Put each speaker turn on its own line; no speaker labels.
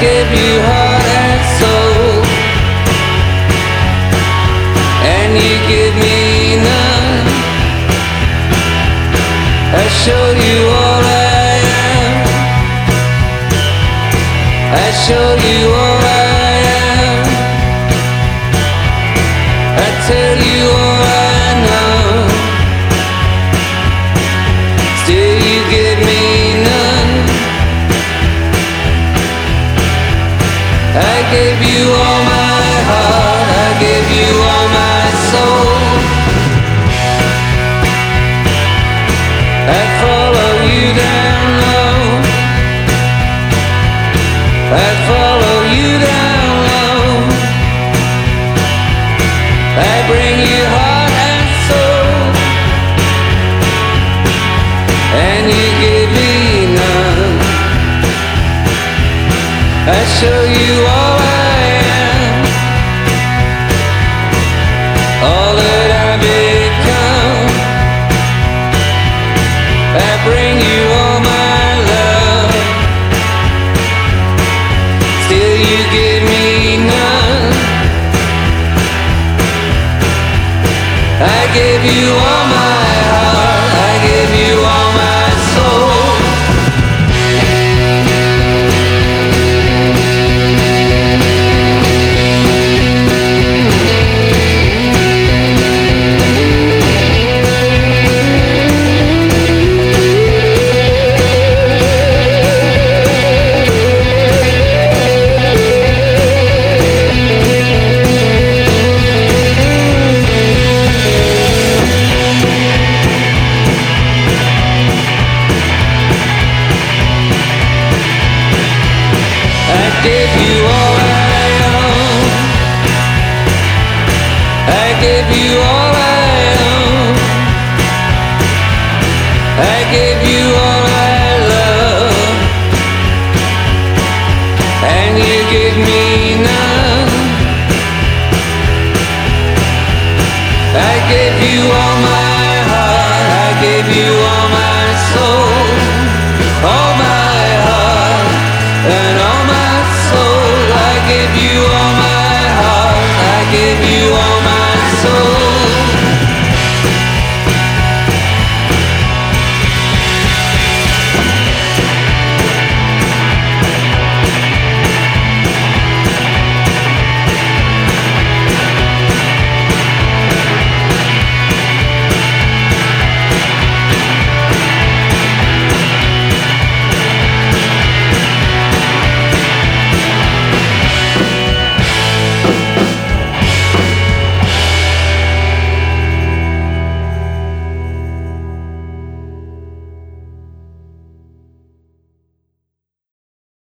gave you heart and soul, and you give me none. I showed you all I am. I showed you all I am. I tell you all I know. Still you give me none. I gave you all my heart, I gave you all my soul. I'd follow you down low. I'd follow you down low. I bring you heart and soul, and you give me none. I show you all